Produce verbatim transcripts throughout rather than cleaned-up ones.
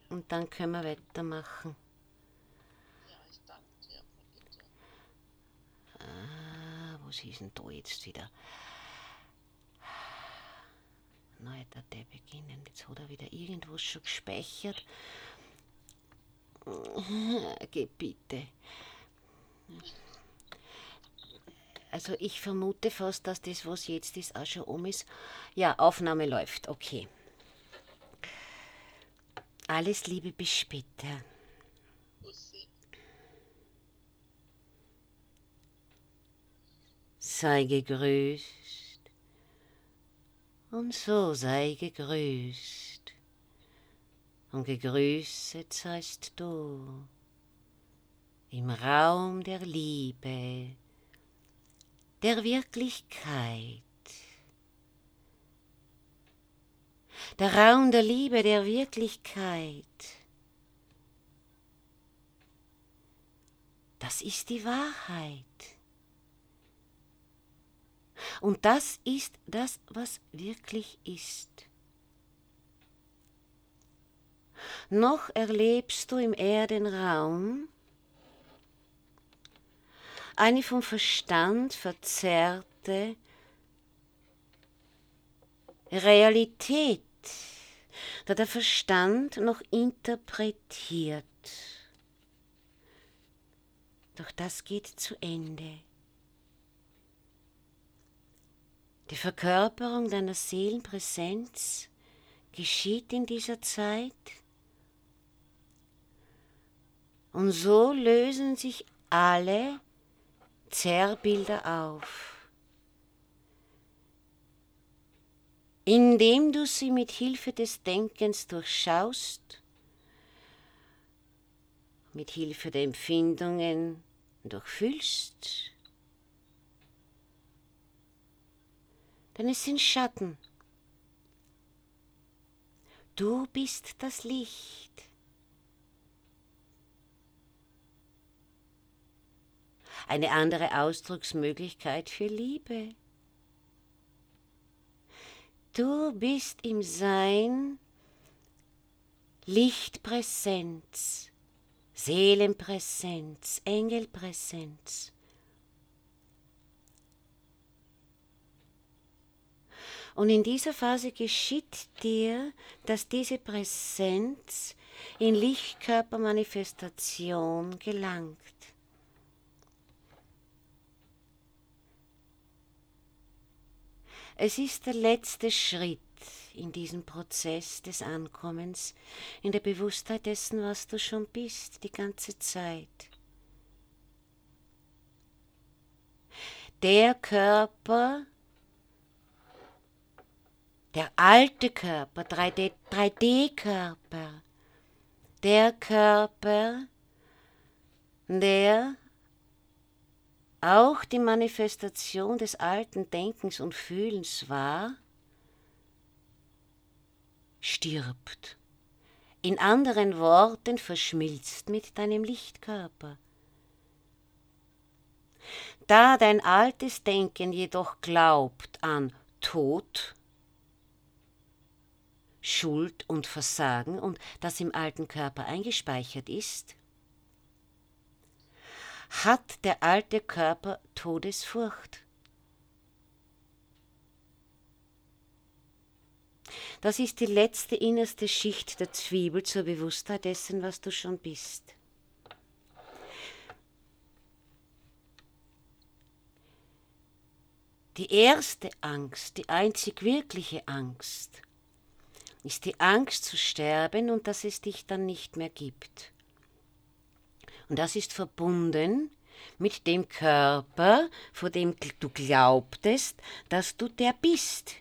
und dann können wir weitermachen. Ja, ich danke dir, Brigitte. Ah, was ist denn da jetzt wieder? Neu der der beginnen. Jetzt hat er wieder irgendwas schon gespeichert. Geh bitte. Also ich vermute fast, dass das, was jetzt ist, auch schon um ist. Ja, Aufnahme läuft. Okay. Alles Liebe, bis später. Bussi. Sei gegrüßt und so sei gegrüßt. Und gegrüßet seist du im Raum der Liebe, der Wirklichkeit. Der Raum der Liebe, der Wirklichkeit. Das ist die Wahrheit. Und das ist das, was wirklich ist. Noch erlebst du im Erdenraum eine vom Verstand verzerrte Realität, da der Verstand noch interpretiert. Doch das geht zu Ende. Die Verkörperung deiner Seelenpräsenz geschieht in dieser Zeit und so lösen sich alle Zerrbilder auf. Indem du sie mit Hilfe des Denkens durchschaust, mit Hilfe der Empfindungen durchfühlst, denn es sind Schatten. Du bist das Licht. Eine andere Ausdrucksmöglichkeit für Liebe. Du bist im Sein Lichtpräsenz, Seelenpräsenz, Engelpräsenz. Und in dieser Phase geschieht dir, dass diese Präsenz in Lichtkörpermanifestation gelangt. Es ist der letzte Schritt in diesem Prozess des Ankommens, in der Bewusstheit dessen, was du schon bist, die ganze Zeit. Der Körper, der alte Körper, drei D-Körper, der Körper, der auch die Manifestation des alten Denkens und Fühlens war, stirbt. In anderen Worten, verschmilzt mit deinem Lichtkörper. Da dein altes Denken jedoch glaubt an Tod, Schuld und Versagen und das im alten Körper eingespeichert ist, hat der alte Körper Todesfurcht. Das ist die letzte innerste Schicht der Zwiebel zur Bewusstheit dessen, was du schon bist. Die erste Angst, die einzig wirkliche Angst, ist die Angst zu sterben und dass es dich dann nicht mehr gibt. Und das ist verbunden mit dem Körper, vor dem du glaubtest, dass du der bist.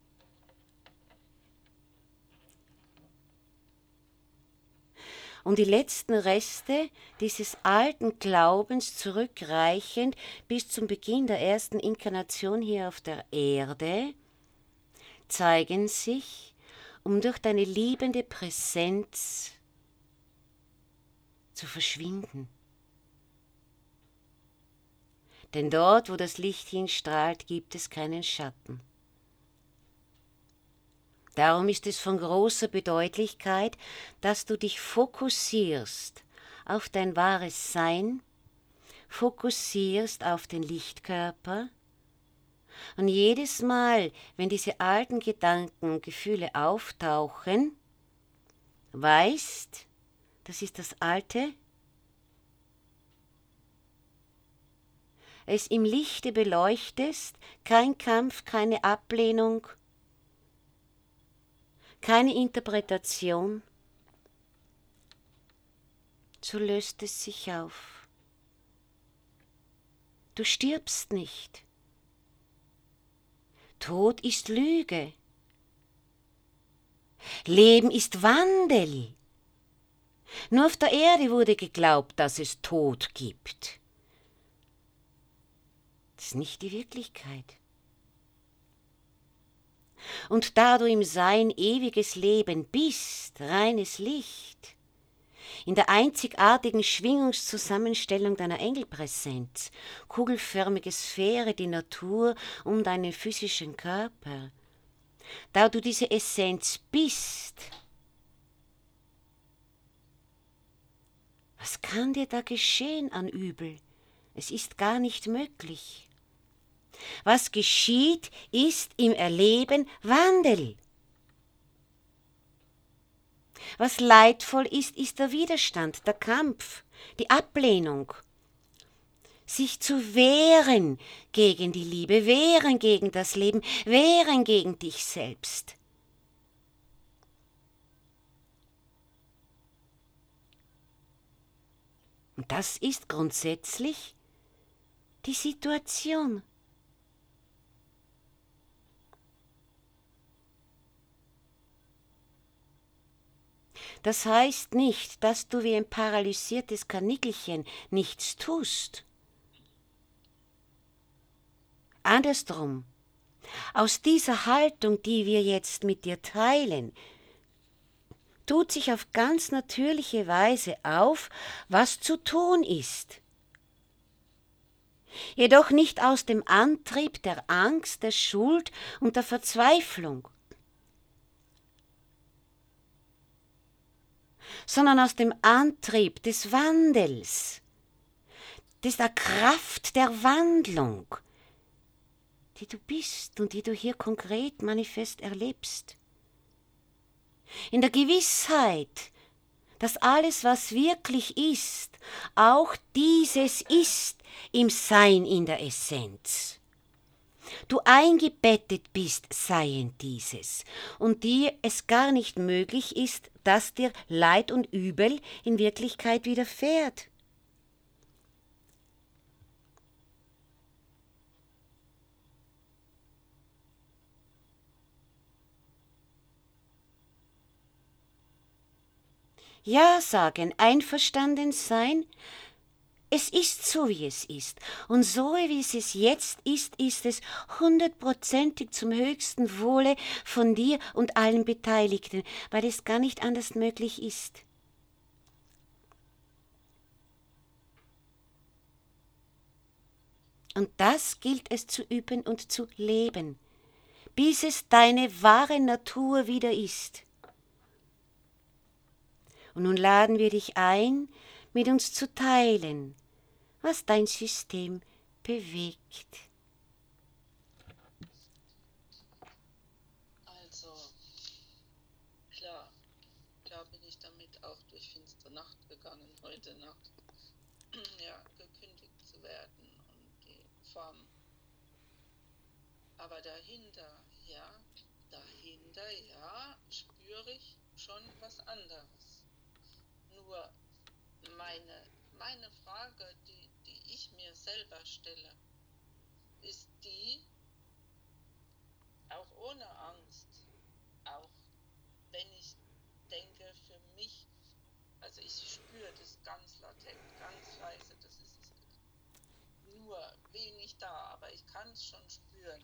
Und die letzten Reste dieses alten Glaubens zurückreichend bis zum Beginn der ersten Inkarnation hier auf der Erde zeigen sich, um durch deine liebende Präsenz zu verschwinden. Denn dort, wo das Licht hinstrahlt, gibt es keinen Schatten. Darum ist es von großer Bedeutlichkeit, dass du dich fokussierst auf dein wahres Sein, fokussierst auf den Lichtkörper und jedes Mal, wenn diese alten Gedanken und Gefühle auftauchen, weißt, das ist das Alte, es im Lichte beleuchtest, kein Kampf, keine Ablehnung, keine Interpretation, so löst es sich auf. Du stirbst nicht. Tod ist Lüge. Leben ist Wandel. Nur auf der Erde wurde geglaubt, dass es Tod gibt. Das ist nicht die Wirklichkeit. Und da du im Sein ewiges Leben bist, reines Licht, in der einzigartigen Schwingungszusammenstellung deiner Engelpräsenz, kugelförmige Sphäre, die Natur um deinen physischen Körper, da du diese Essenz bist, was kann dir da geschehen an Übel? Es ist gar nicht möglich. Was geschieht, ist im Erleben Wandel. Was leidvoll ist, ist der Widerstand, der Kampf, die Ablehnung. Sich zu wehren gegen die Liebe, wehren gegen das Leben, wehren gegen dich selbst. Und das ist grundsätzlich die Situation. Das heißt nicht, dass du wie ein paralysiertes Kanickelchen nichts tust. Andersrum, aus dieser Haltung, die wir jetzt mit dir teilen, tut sich auf ganz natürliche Weise auf, was zu tun ist. Jedoch nicht aus dem Antrieb der Angst, der Schuld und der Verzweiflung, sondern aus dem Antrieb des Wandels, der Kraft der Wandlung, die du bist und die du hier konkret manifest erlebst. In der Gewissheit, dass alles, was wirklich ist, auch dieses ist im Sein in der Essenz. Du eingebettet bist, seien dieses, und dir es gar nicht möglich ist, dass dir Leid und Übel in Wirklichkeit widerfährt. Ja sagen, einverstanden sein, es ist so, wie es ist. Und so, wie es es jetzt ist, ist es hundertprozentig zum höchsten Wohle von dir und allen Beteiligten, weil es gar nicht anders möglich ist. Und das gilt es zu üben und zu leben, bis es deine wahre Natur wieder ist. Und nun laden wir dich ein, mit uns zu teilen, was dein System bewegt. Also, klar, klar bin ich damit auch durch finstere Nacht gegangen, heute Nacht, ja, gekündigt zu werden und die Form. Aber dahinter, ja, dahinter, ja, spüre ich schon was anderes. Nur meine, meine Frage, die, die ich mir selber stelle, ist die, auch ohne Angst, auch wenn ich denke, für mich, also ich spüre das ganz latent, ganz leise, das ist nur wenig da, aber ich kann es schon spüren.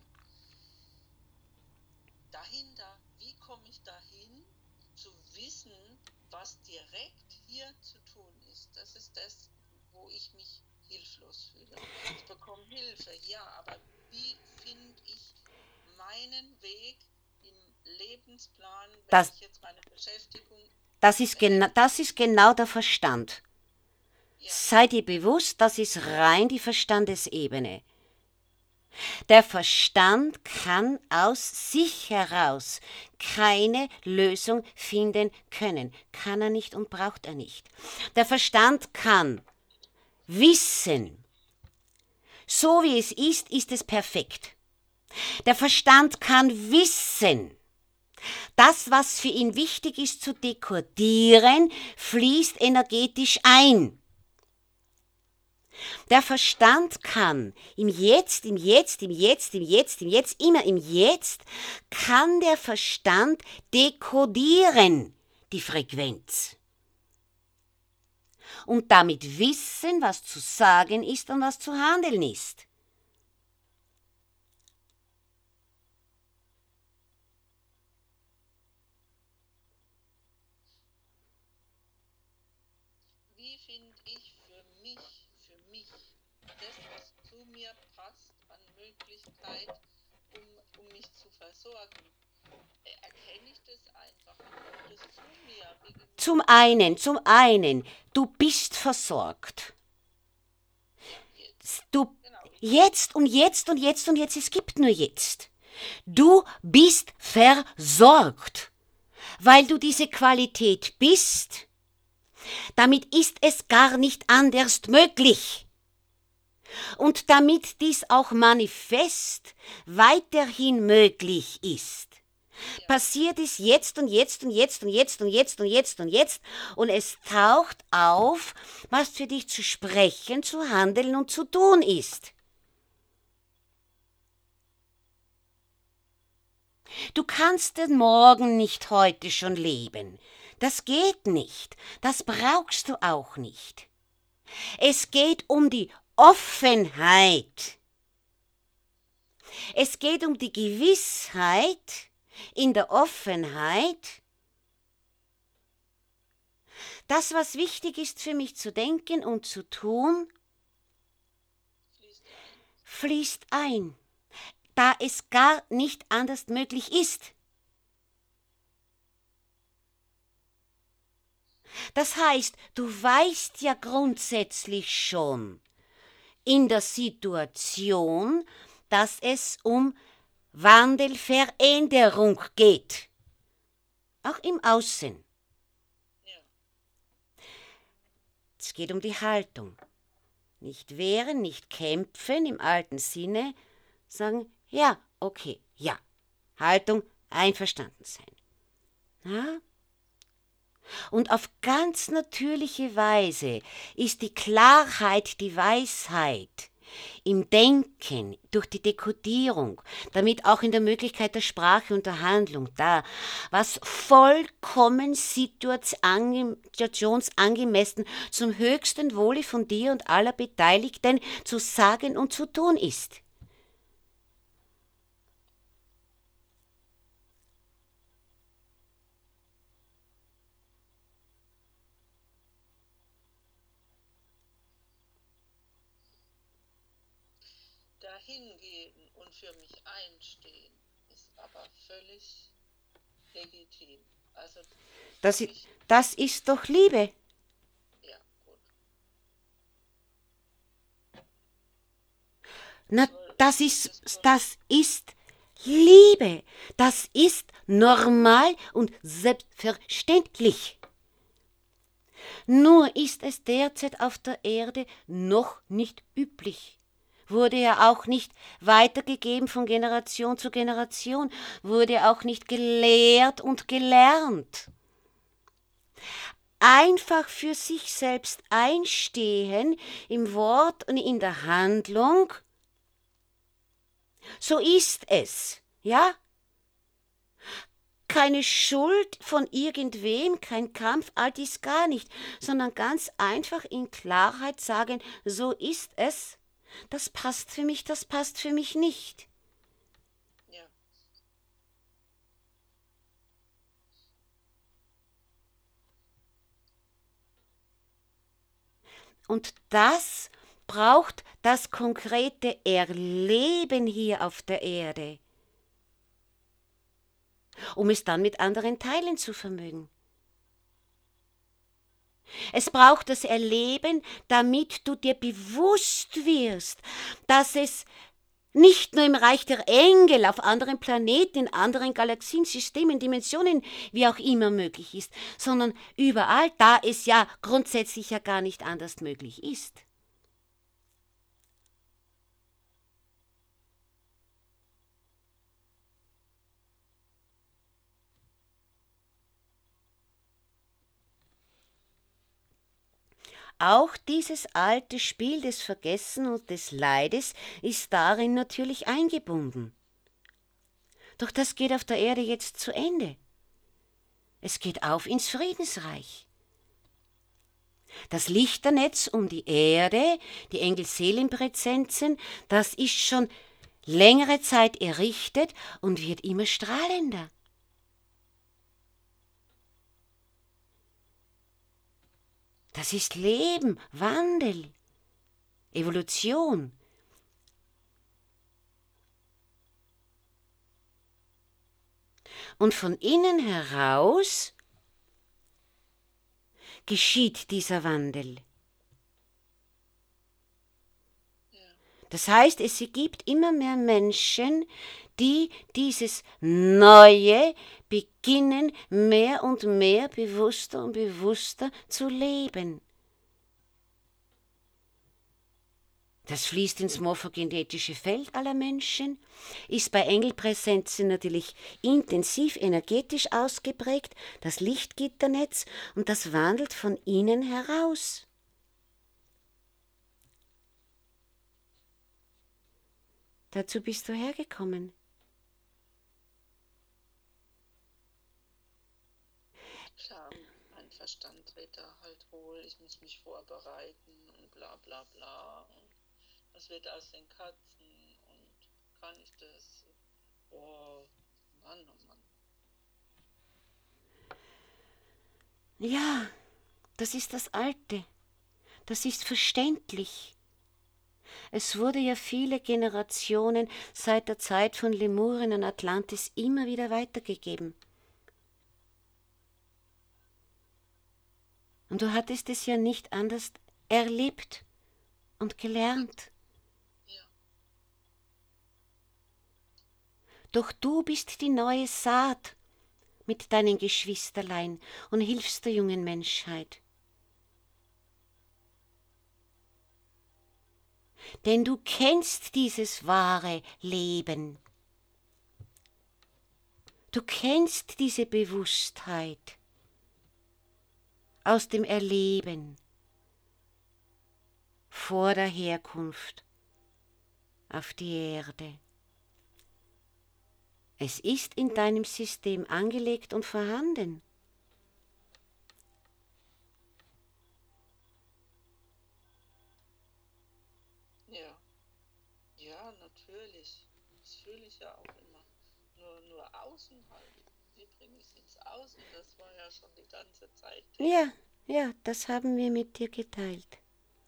Dahinter, wie komme ich dahin, zu wissen, was direkt hier zu tun ist? Das ist das, wo ich mich hilflos fühle. Ich bekomme Hilfe, ja, aber wie finde ich meinen Weg im Lebensplan, wenn Das, ich jetzt meine Beschäftigung, das, ist wenn gena- ich, das ist genau der Verstand. ja, Sei dir bewusst, das ist rein die Verstandesebene. Der Verstand kann aus sich heraus keine Lösung finden können. Kann er nicht und braucht er nicht. Der Verstand kann wissen, so wie es ist, ist es perfekt. Der Verstand kann wissen, das, was für ihn wichtig ist zu dekodieren, fließt energetisch ein. Der Verstand kann im Jetzt, im Jetzt, im Jetzt, im Jetzt, im Jetzt, immer im Jetzt, kann der Verstand dekodieren, die Frequenz. Und damit wissen, was zu sagen ist und was zu handeln ist. wie finde ich für mich, für mich, das, was zu mir passt an Möglichkeit, um, um mich zu versorgen? Äh, Erkenne ich das einfach? Wie kommt das zu mir? Wie, wie Zum kommt das? einen, zum einen, du bist versorgt. Ja, jetzt, Du genau, jetzt und jetzt und jetzt und jetzt, es gibt nur jetzt. Du bist versorgt, weil du diese Qualität bist. Damit ist es gar nicht anders möglich. Und damit dies auch manifest weiterhin möglich ist, ja, passiert es jetzt und jetzt und jetzt und jetzt und jetzt und jetzt und jetzt und es taucht auf, was für dich zu sprechen, zu handeln und zu tun ist. Du kannst den Morgen nicht heute schon leben. Das geht nicht. Das brauchst du auch nicht. Es geht um die Offenheit. Es geht um die Gewissheit in der Offenheit. Das, was wichtig ist für mich zu denken und zu tun, fließt ein. fließt ein, da es gar nicht anders möglich ist. Das heißt, du weißt ja grundsätzlich schon in der Situation, dass es um Wandel, Veränderung geht. Auch im Außen. Ja, Es geht um die Haltung. Nicht wehren, nicht kämpfen im alten Sinne, sagen, ja, okay, ja. Haltung, einverstanden sein. Ja? Und auf ganz natürliche Weise ist die Klarheit, die Weisheit im Denken, durch die Dekodierung, damit auch in der Möglichkeit der Sprache und der Handlung da, was vollkommen situationsangemessen zum höchsten Wohle von dir und aller Beteiligten zu sagen und zu tun ist. dahingehen und für mich einstehen, ist aber völlig legitim. Also Das, für i- mich, das ist doch Liebe. ja, gut. Na, Soll, das das ist, soll, das ist Liebe. Das ist normal und selbstverständlich. Nur ist es derzeit auf der Erde noch nicht üblich. Wurde ja auch nicht weitergegeben von Generation zu Generation, wurde auch nicht gelehrt und gelernt. Einfach für sich selbst einstehen im Wort und in der Handlung, so ist es, ja? Keine Schuld von irgendwem, kein Kampf, all dies gar nicht, sondern ganz einfach in Klarheit sagen, so ist es, das passt für mich, das passt für mich nicht. ja, Und das braucht das konkrete Erleben hier auf der Erde. um es dann mit anderen teilen zu vermögen. Es braucht das Erleben, damit du dir bewusst wirst, dass es nicht nur im Reich der Engel, auf anderen Planeten, in anderen Galaxien, Systemen, Dimensionen, wie auch immer möglich ist, sondern überall, da es ja grundsätzlich ja gar nicht anders möglich ist. Auch dieses alte Spiel des Vergessens und des Leides ist darin natürlich eingebunden. Doch das geht auf der Erde jetzt zu Ende. Es geht auf ins Friedensreich. Das Lichternetz um die Erde, die Engelseelenpräsenzen, das ist schon längere Zeit errichtet und wird immer strahlender. Das ist Leben, Wandel, Evolution. Und von innen heraus geschieht dieser Wandel. Das heißt, es gibt immer mehr Menschen, die dieses Neue beginnen, mehr und mehr bewusster und bewusster zu leben. Das fließt ins morphogenetische Feld aller Menschen, ist bei Engelpräsenzen natürlich intensiv energetisch ausgeprägt, das Lichtgitternetz, und das wandelt von innen heraus. Dazu bist du hergekommen. Klar, mein Verstand dreht da halt wohl, ich muss mich vorbereiten und bla bla bla. Und was wird aus den Katzen und kann ich das? Oh, Mann, oh Mann. Ja, das ist das Alte. Das ist verständlich. Es wurde ja viele Generationen seit der Zeit von Lemurien und Atlantis immer wieder weitergegeben. Und du hattest es ja nicht anders erlebt und gelernt. Ja. Doch du bist die neue Saat mit deinen Geschwisterlein und hilfst der jungen Menschheit. Denn du kennst dieses wahre Leben. Du kennst diese Bewusstheit aus dem Erleben vor der Herkunft auf die Erde. Es ist in deinem System angelegt und vorhanden. Ja, ja, natürlich. Das fühle ich ja auch immer. Nur, nur außen halt. Wie bringe ich es ins Außen? Das war ja schon die ganze Zeit. Ja, ja, das haben wir mit dir geteilt.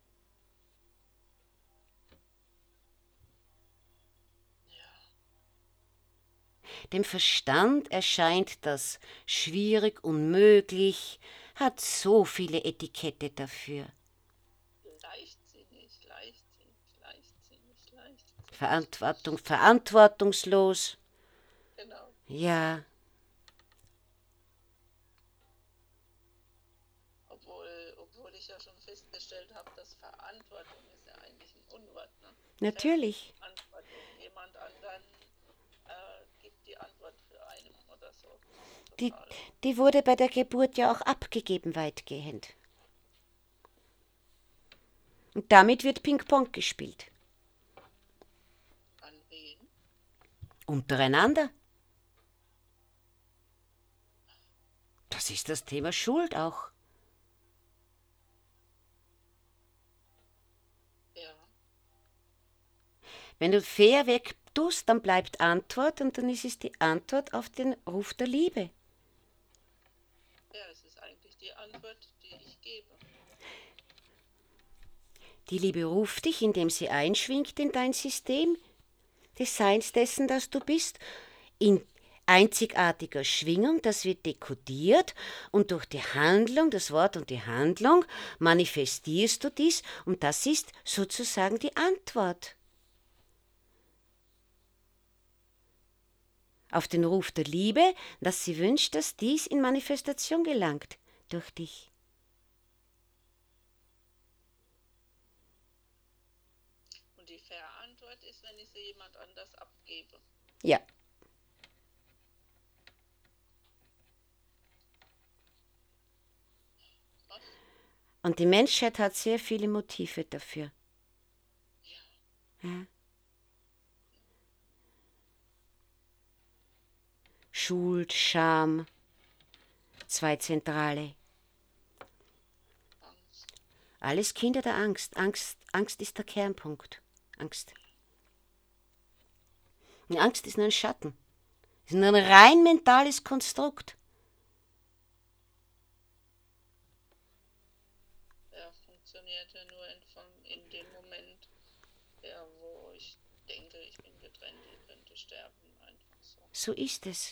Dem Verstand erscheint das schwierig, unmöglich, hat so viele Etikette dafür. Leichtsinnig, leichtsinnig, leichtsinnig, leichtsinnig. Verantwortung, verantwortungslos. Genau. Ja. Obwohl, obwohl ich ja schon festgestellt habe, dass Verantwortung ist ja eigentlich ein Unwort. Ne? Natürlich. Verantwortung. Jemand anderen äh, gibt die Antwort für einen oder so. Die, die wurde bei der Geburt ja auch abgegeben, weitgehend. Und damit wird Ping-Pong gespielt. An wen? Untereinander. Das ist das Thema Schuld auch. Ja. Wenn du fair weg tust, dann bleibt Antwort und dann ist es die Antwort auf den Ruf der Liebe. Ja, es ist eigentlich die Antwort, die ich gebe. Die Liebe ruft dich, indem sie einschwingt in dein System des Seins dessen, das du bist, in einzigartiger Schwingung, das wird dekodiert und durch die Handlung, das Wort und die Handlung manifestierst du dies und das ist sozusagen die Antwort auf den Ruf der Liebe, dass sie wünscht, dass dies in Manifestation gelangt durch dich. Und die Verantwort ist, wenn ich sie jemand anders abgebe. Ja. Was? Und die Menschheit hat sehr viele Motive dafür. Ja. Ja. Schuld, Scham, zwei zentrale. Angst. Alles Kinder der Angst. Angst, Angst ist der Kernpunkt. Angst. Und Angst ist nur ein Schatten. Es ist nur ein rein mentales Konstrukt. Ja, funktioniert ja nur in, vom, in dem Moment, ja, wo ich denke, ich bin getrennt, ich könnte sterben, einfach so. So ist es.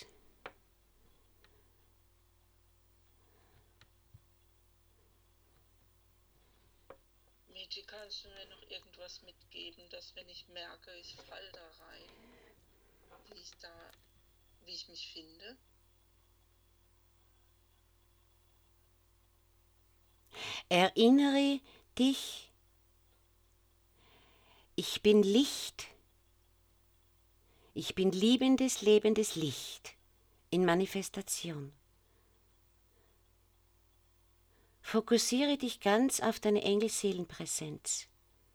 Mädchen, kannst du mir noch irgendwas mitgeben, dass wenn ich merke, ich falle da rein, wie ich da, wie ich mich finde? Erinnere dich, ich bin Licht. Ich bin liebendes, lebendes Licht in Manifestation. Fokussiere dich ganz auf deine Engelseelenpräsenz.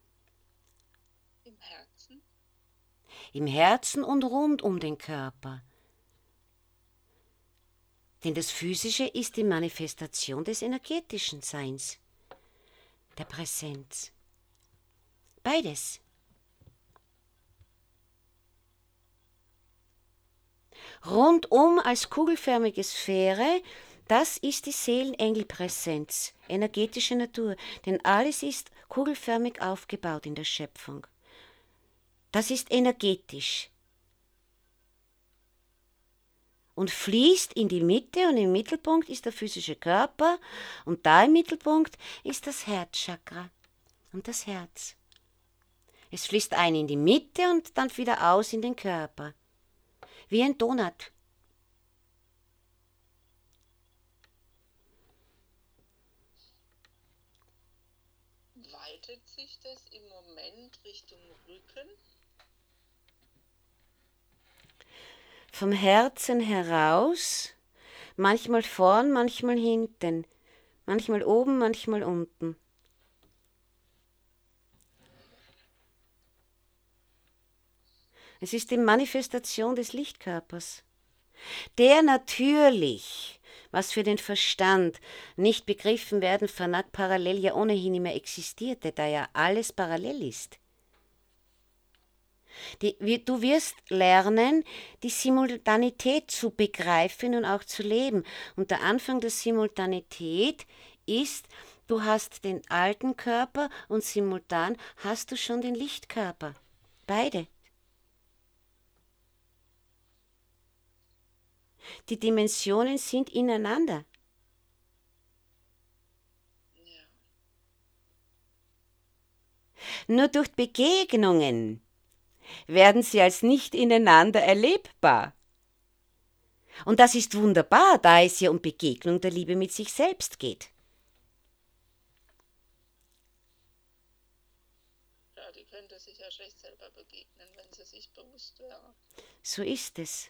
Im Herzen? Im Herzen und rund um den Körper. Denn das Physische ist die Manifestation des energetischen Seins, der Präsenz. Beides. Rundum als kugelförmige Sphäre, das ist die Seelenengelpräsenz, energetische Natur, denn alles ist kugelförmig aufgebaut in der Schöpfung. Das ist energetisch und fließt in die Mitte und im Mittelpunkt ist der physische Körper und da im Mittelpunkt ist das Herzchakra und das Herz. Es fließt ein in die Mitte und dann wieder aus in den Körper, wie ein Donut. Weitet sich das im Moment Richtung Rücken? Vom Herzen heraus, manchmal vorn, manchmal hinten, manchmal oben, manchmal unten. Es ist die Manifestation des Lichtkörpers, der natürlich, was für den Verstand nicht begriffen werden vermag, parallel ja ohnehin nicht mehr existierte, da ja alles parallel ist. Die, du wirst lernen, die Simultanität zu begreifen und auch zu leben. Und der Anfang der Simultanität ist, du hast den alten Körper und simultan hast du schon den Lichtkörper. Beide. Die Dimensionen sind ineinander. Ja. Nur durch Begegnungen werden sie als nicht ineinander erlebbar. Und das ist wunderbar, da es ja um Begegnung der Liebe mit sich selbst geht. Ja, die könnte sich ja schlecht selber begegnen, wenn sie sich bewusst wäre. So ist es.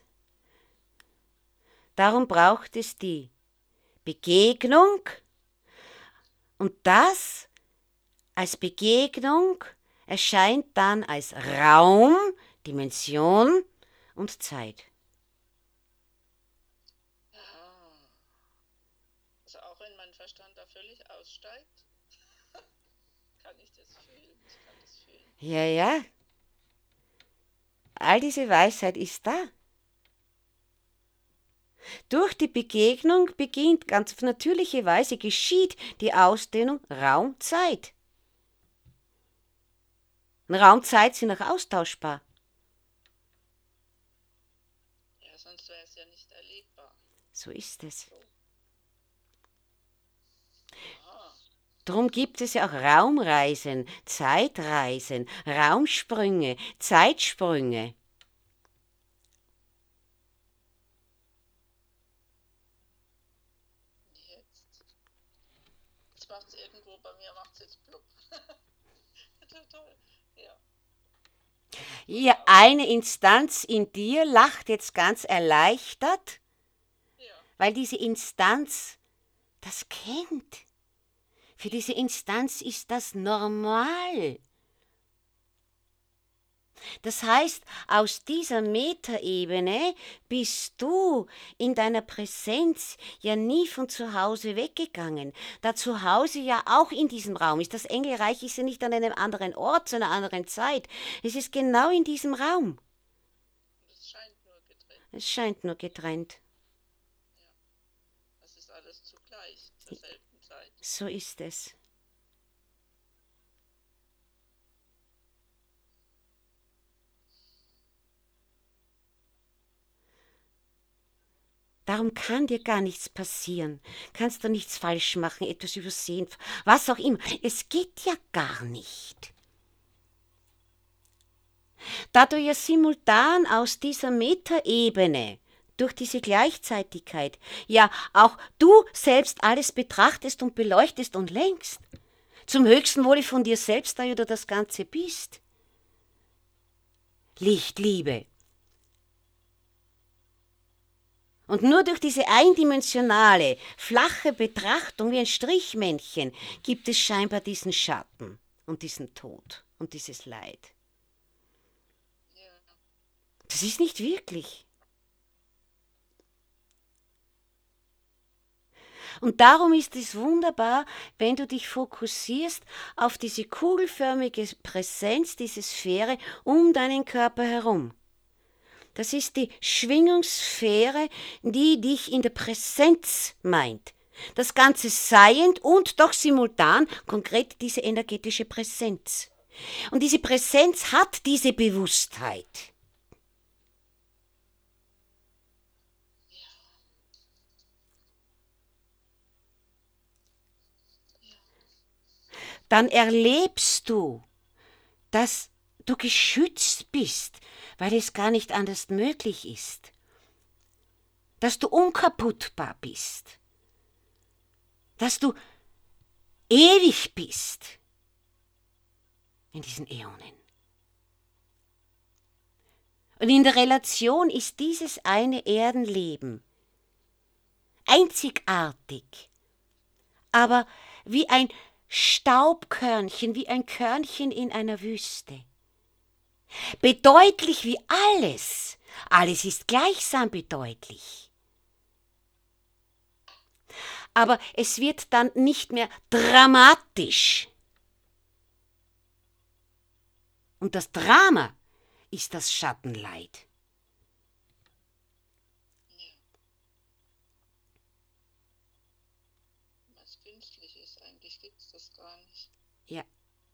Darum braucht es die Begegnung und das als Begegnung erscheint dann als Raum, Dimension und Zeit. Ja. Also auch wenn mein Verstand da völlig aussteigt, kann ich das fühlen. Ich kann das fühlen. Ja, ja. All diese Weisheit ist da. Durch die Begegnung beginnt ganz auf natürliche Weise, geschieht die Ausdehnung Raum-Zeit. Raum-Zeit sind auch austauschbar. Ja, sonst wäre es ja So ist es. Aha. Darum gibt es ja auch Raumreisen, Zeitreisen, Raumsprünge, Zeitsprünge. Jetzt. Jetzt macht es irgendwo, bei mir macht es jetzt plupp. Toll. Ja. Ja, eine Instanz in dir lacht jetzt ganz erleichtert, Ja. weil diese Instanz das kennt. Für diese Instanz ist das normal. Das heißt, aus dieser Metaebene bist du in deiner Präsenz ja nie von zu Hause weggegangen. Da zu Hause ja auch in diesem Raum ist. Das Engelreich ist ja nicht an einem anderen Ort, zu einer anderen Zeit. Es ist genau in diesem Raum. Es scheint nur getrennt. Es scheint nur getrennt. Ja. Das ist alles zugleich, zur selben Zeit. So ist es. Darum kann dir gar nichts passieren. Kannst du nichts falsch machen, etwas übersehen, was auch immer. Es geht ja gar nicht. Da du ja simultan aus dieser Metaebene, durch diese Gleichzeitigkeit, ja auch du selbst alles betrachtest und beleuchtest und lenkst, zum höchsten Wohle von dir selbst, da du das Ganze bist. Licht, Liebe. Und nur durch diese eindimensionale, flache Betrachtung wie ein Strichmännchen gibt es scheinbar diesen Schatten und diesen Tod und dieses Leid. Ja. Das ist nicht wirklich. Und darum ist es wunderbar, wenn du dich fokussierst auf diese kugelförmige Präsenz, diese Sphäre um deinen Körper herum. Das ist die Schwingungssphäre, die dich in der Präsenz meint. Das Ganze seiend und doch simultan konkret diese energetische Präsenz. Und diese Präsenz hat diese Bewusstheit. Dann erlebst du, dass du geschützt bist, weil es gar nicht anders möglich ist. Dass du unkaputtbar bist. Dass du ewig bist in diesen Äonen. Und in der Relation ist dieses eine Erdenleben einzigartig, aber wie ein Staubkörnchen, wie ein Körnchen in einer Wüste. Bedeutlich wie alles. Alles ist gleichsam bedeutlich. Aber es wird dann nicht mehr dramatisch. Und das Drama ist das Schattenleid. Ja. Was künstlich ist, eigentlich gibt es das gar nicht. Ja.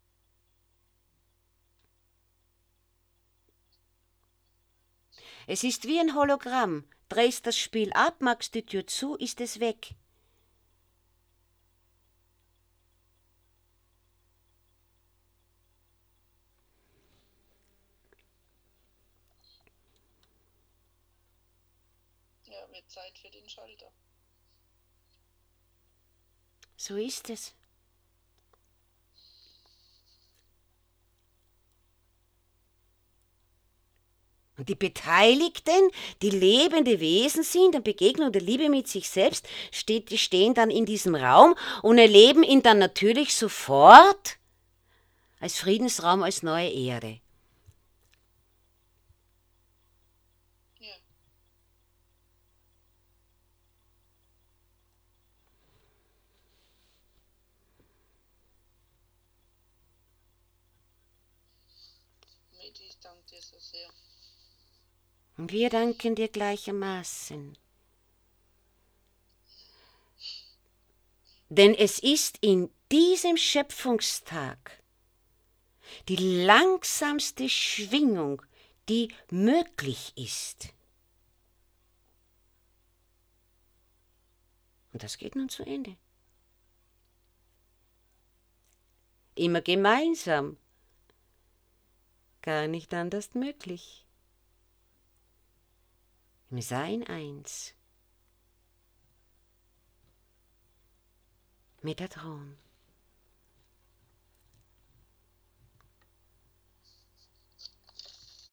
Es ist wie ein Hologramm. Drehst das Spiel ab, machst die Tür zu, ist es weg. Ja, wird Zeit für den Schalter. So ist es. Und die Beteiligten, die lebende Wesen sind, in Begegnung der Liebe mit sich selbst, steht, die stehen dann in diesem Raum und erleben ihn dann natürlich sofort als Friedensraum, als neue Erde. Ja. Medi, ich danke dir so sehr. Und wir danken dir gleichermaßen. Denn es ist in diesem Schöpfungstag die langsamste Schwingung, die möglich ist. Und das geht nun zu Ende. Immer gemeinsam, gar nicht anders möglich. Im Sein eins. Metatron.